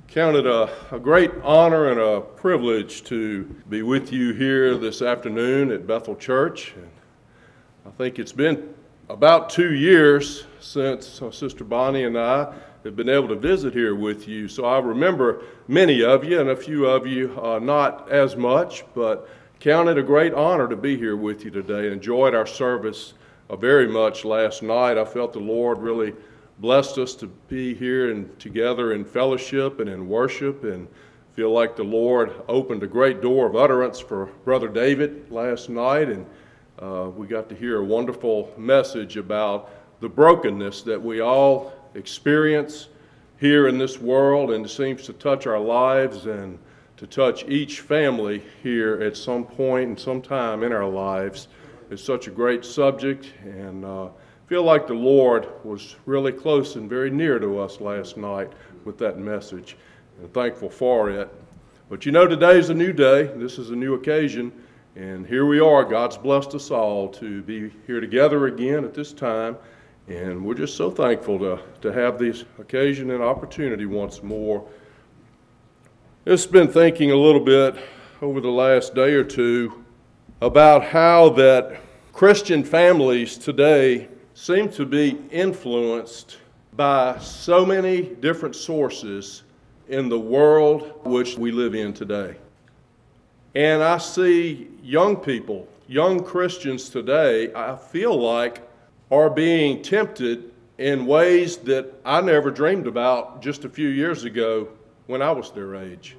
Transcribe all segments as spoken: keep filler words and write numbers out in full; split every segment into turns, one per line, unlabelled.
Count it a, a great honor and a privilege to be with you here this afternoon at Bethel Church. And I think it's been about two years since uh, Sister Bonnie and I have been able to visit here with you. So I remember many of you, and a few of you uh, not as much, but count it a great honor to be here with you today. Enjoyed our service uh, very much last night. I felt the Lord really blessed us to be here and together in fellowship and in worship, and feel like the Lord opened a great door of utterance for Brother David last night, and uh, we got to hear a wonderful message about the brokenness that we all experience here in this world, and it seems to touch our lives and to touch each family here at some point and some time in our lives. It's such a great subject, and uh, feel like the Lord was really close and very near to us last night with that message, and thankful for it. But you know, today is a new day. This is a new occasion, and here we are. God's blessed us all to be here together again at this time, and we're just so thankful to, to have this occasion and opportunity once more. Just been thinking a little bit over the last day or two about how that Christian families today seem to be influenced by so many different sources in the world which we live in today. And I see young people, young Christians today, I feel like are being tempted in ways that I never dreamed about just a few years ago when I was their age.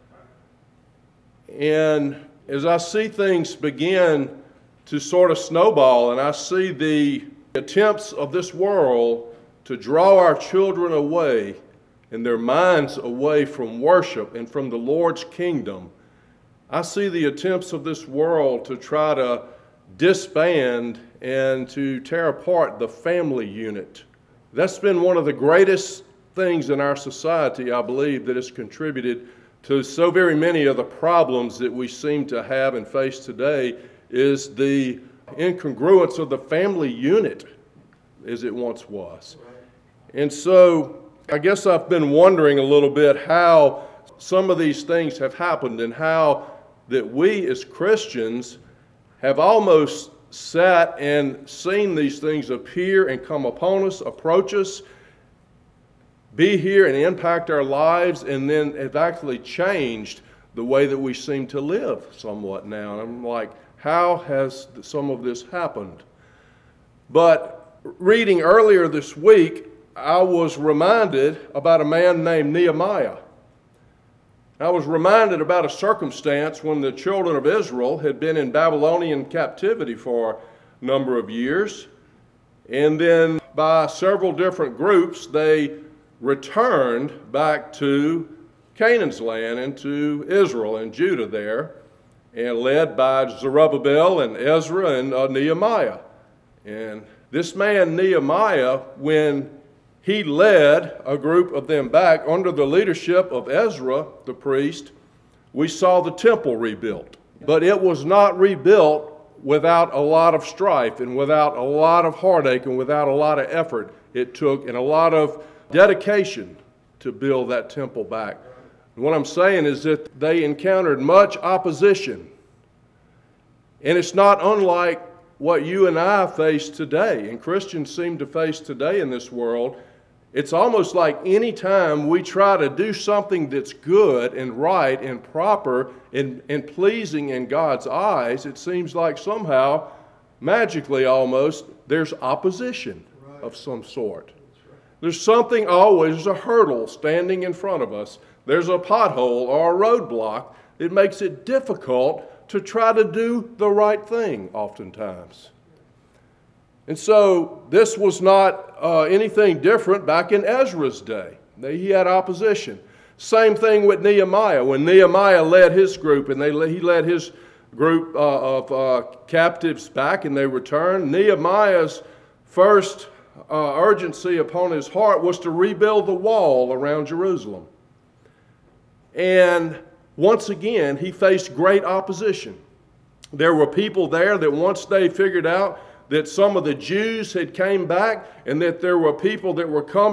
And as I see things begin to sort of snowball, and I see the attempts of this world to draw our children away and their minds away from worship and from the Lord's kingdom, I see the attempts of this world to try to disband and to tear apart the family unit. That's been one of the greatest things in our society, I believe, that has contributed to so very many of the problems that we seem to have and face today, is the incongruence of the family unit as it once was. And so I guess I've been wondering a little bit how some of these things have happened, and how that we as Christians have almost sat and seen these things appear and come upon us, approach us, be here and impact our lives, and then have actually changed the way that we seem to live somewhat now. And I'm like, how has some of this happened? But reading earlier this week, I was reminded about a man named Nehemiah. I was reminded about a circumstance when the children of Israel had been in Babylonian captivity for a number of years, and then by several different groups, they returned back to Canaan's land and to Israel and Judah there, and led by Zerubbabel and Ezra and uh, Nehemiah. And this man Nehemiah, when he led a group of them back under the leadership of Ezra, the priest, we saw the temple rebuilt. But it was not rebuilt without a lot of strife and without a lot of heartache and without a lot of effort it took and a lot of dedication to build that temple back. What I'm saying is that they encountered much opposition. And it's not unlike what you and I face today, and Christians seem to face today in this world. It's almost like any time we try to do something that's good and right and proper and, and pleasing in God's eyes, it seems like somehow, magically almost, there's opposition right. of some sort. Right. There's something always, there's a hurdle standing in front of us. There's a pothole or a roadblock that makes it difficult to try to do the right thing oftentimes. And so this was not uh, anything different back in Ezra's day. He had opposition. Same thing with Nehemiah. When Nehemiah led his group, and they he led his group uh, of uh, captives back, and they returned, Nehemiah's first uh, urgency upon his heart was to rebuild the wall around Jerusalem. And once again, he faced great opposition. There were people there that once they figured out that some of the Jews had came back and that there were people that were coming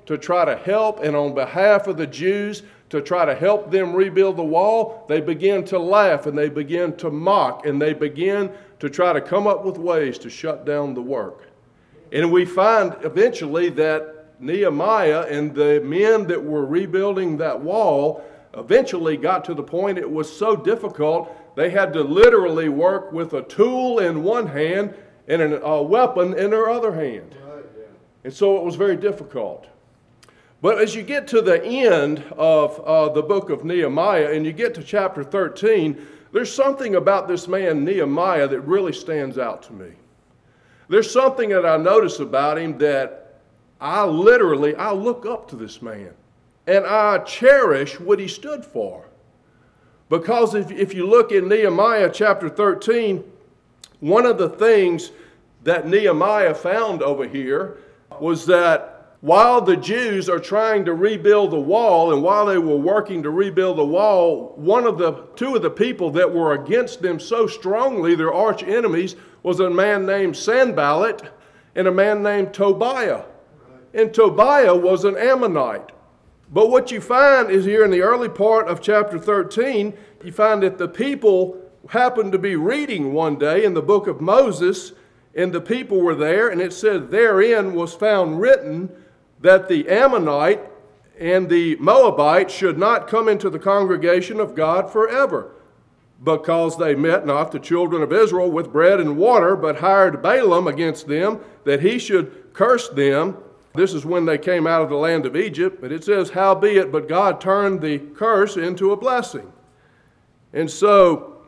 to try to help and on behalf of the Jews to try to help them rebuild the wall, they began to laugh and they began to mock and they began to try to come up with ways to shut down the work. And we find eventually that Nehemiah and the men that were rebuilding that wall eventually got to the point it was so difficult they had to literally work with a tool in one hand and a weapon in their other hand. And so it was very difficult. But as you get to the end of uh, the book of Nehemiah and you get to chapter thirteen, there's something about this man Nehemiah that really stands out to me. There's something that I notice about him that I literally, I look up to this man and I cherish what he stood for. Because if, if you look in Nehemiah chapter thirteen, one of the things that Nehemiah found over here was that while the Jews are trying to rebuild the wall, and while they were working to rebuild the wall, one of the two of the people that were against them so strongly, their arch enemies, was a man named Sanballat and a man named Tobiah. And Tobiah was an Ammonite. But what you find is here in the early part of chapter thirteen, you find that the people happened to be reading one day in the book of Moses, and the people were there, and it said therein was found written that the Ammonite and the Moabite should not come into the congregation of God forever, because they met not the children of Israel with bread and water, but hired Balaam against them, that he should curse them. This is when they came out of the land of Egypt. But it says, howbeit, but God turned the curse into a blessing. And so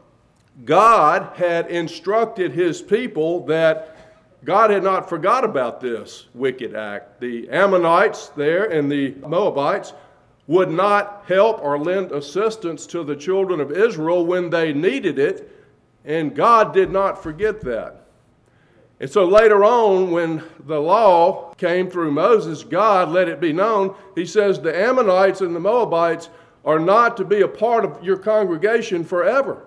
God had instructed his people that God had not forgot about this wicked act. The Ammonites there and the Moabites would not help or lend assistance to the children of Israel when they needed it, and God did not forget that. And so later on, when the law came through Moses, God let it be known. He says the Ammonites and the Moabites are not to be a part of your congregation forever.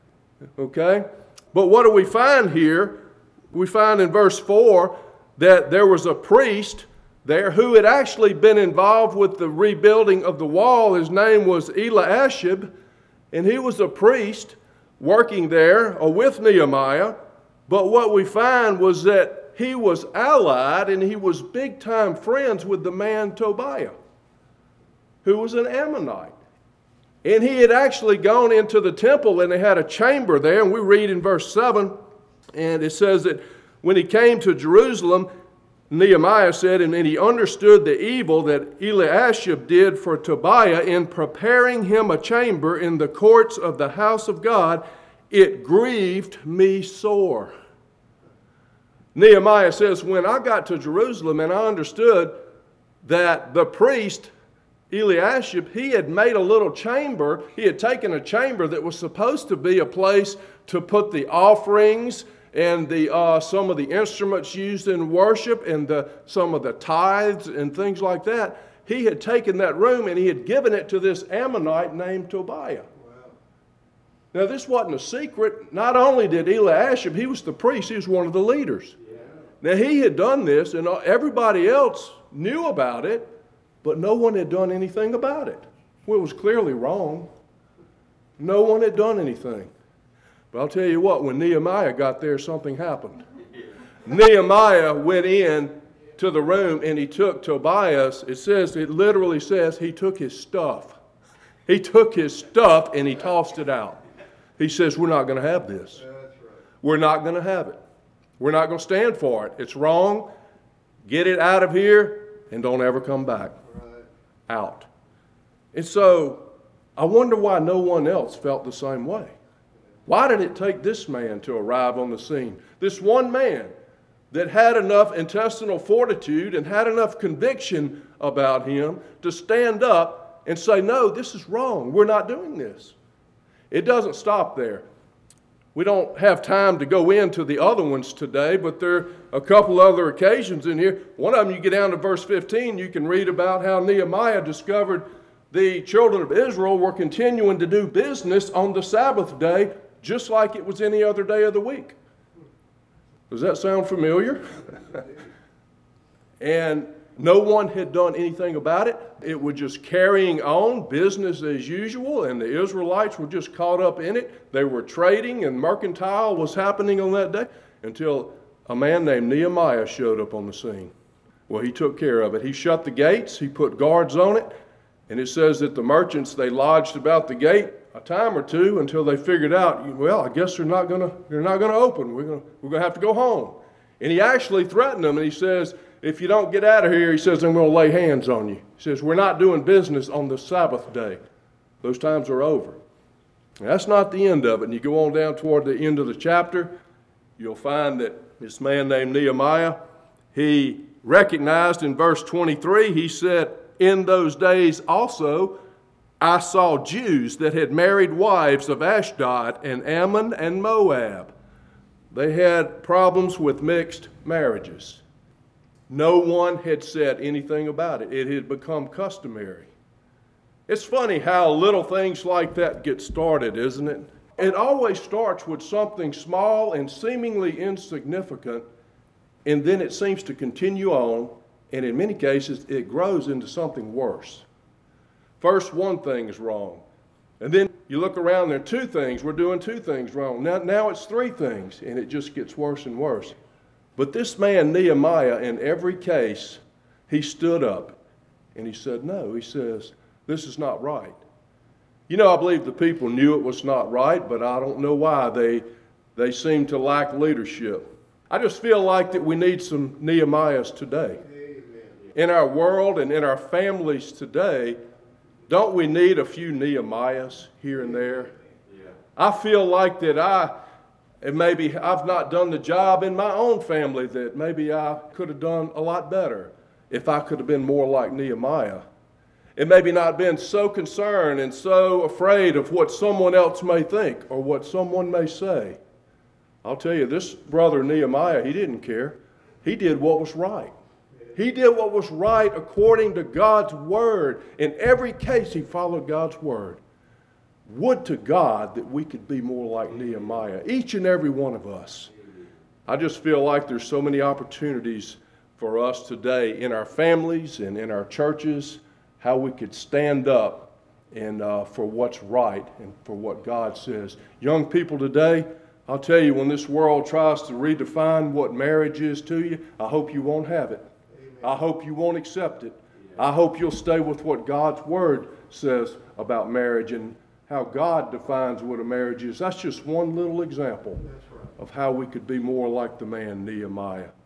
Okay? But what do we find here? We find in verse four that there was a priest there who had actually been involved with the rebuilding of the wall. His name was Eliashib, and he was a priest working there with Nehemiah. But what we find was that he was allied and he was big-time friends with the man Tobiah, who was an Ammonite. And he had actually gone into the temple and they had a chamber there, and we read in verse seven, and it says that when he came to Jerusalem, Nehemiah said, and then he understood the evil that Eliashib did for Tobiah in preparing him a chamber in the courts of the house of God, it grieved me sore. Nehemiah says, when I got to Jerusalem and I understood that the priest, Eliashib, he had made a little chamber. He had taken a chamber that was supposed to be a place to put the offerings and the uh, some of the instruments used in worship and the, some of the tithes and things like that. He had taken that room and he had given it to this Ammonite named Tobiah. Wow. Now this wasn't a secret. Not only did Eliashib, he was the priest, he was one of the leaders. Yeah. Now he had done this and everybody else knew about it, but no one had done anything about it. Well, it was clearly wrong. No one had done anything. But I'll tell you what, when Nehemiah got there, something happened. Nehemiah went in to the room and he took Tobias. It says, it literally says he took his stuff. He took his stuff and he tossed it out. He says, we're not going to have this. We're not going to have it. We're not going to stand for it. It's wrong. Get it out of here and don't ever come back. Out. And so I wonder why no one else felt the same way. Why did it take this man to arrive on the scene? This one man that had enough intestinal fortitude and had enough conviction about him to stand up and say, no, this is wrong. We're not doing this. It doesn't stop there. We don't have time to go into the other ones today, but there are a couple other occasions in here. One of them, you get down to verse fifteen, you can read about how Nehemiah discovered the children of Israel were continuing to do business on the Sabbath day, just like it was any other day of the week. Does that sound familiar? And No one had done anything about it. It was just carrying on, business as usual, and the Israelites were just caught up in it. They were trading, and mercantile was happening on that day until a man named Nehemiah showed up on the scene. Well, he took care of it. He shut the gates. He put guards on it. And it says that the merchants, they lodged about the gate a time or two until they figured out, well, I guess they're not going to they're not going to open. We're going we're going to have to go home. And he actually threatened them, and he says, if you don't get out of here, he says, I'm going to lay hands on you. He says, we're not doing business on the Sabbath day. Those times are over. And that's not the end of it. And you go on down toward the end of the chapter, you'll find that this man named Nehemiah, he recognized in verse twenty-three, he said, in those days also, I saw Jews that had married wives of Ashdod and Ammon and Moab. They had problems with mixed marriages. No one had said anything about it. It had become customary. It's funny how little things like that get started, isn't it? It always starts with something small and seemingly insignificant, and then it seems to continue on, and in many cases, it grows into something worse. First, one thing is wrong. And then you look around, there are two things. We're doing two things wrong. Now, now it's three things, and it just gets worse and worse. But this man, Nehemiah, in every case, he stood up, and he said, no. He says, this is not right. You know, I believe the people knew it was not right, but I don't know why. They, they seem to lack leadership. I just feel like that we need some Nehemiahs today. In our world and in our families today, don't we need a few Nehemiahs here and there? Yeah. I feel like that I, and maybe I've not done the job in my own family that maybe I could have done a lot better if I could have been more like Nehemiah. And maybe not been so concerned and so afraid of what someone else may think or what someone may say. I'll tell you, this brother Nehemiah, he didn't care. He did what was right. He did what was right according to God's word. In every case, he followed God's word. Would to God that we could be more like Nehemiah, each and every one of us. I just feel like there's so many opportunities for us today in our families and in our churches, how we could stand up and uh, for what's right and for what God says. Young people today, I'll tell you, when this world tries to redefine what marriage is to you, I hope you won't have it. I hope you won't accept it. I hope you'll stay with what God's word says about marriage and how God defines what a marriage is. That's just one little example of how we could be more like the man Nehemiah.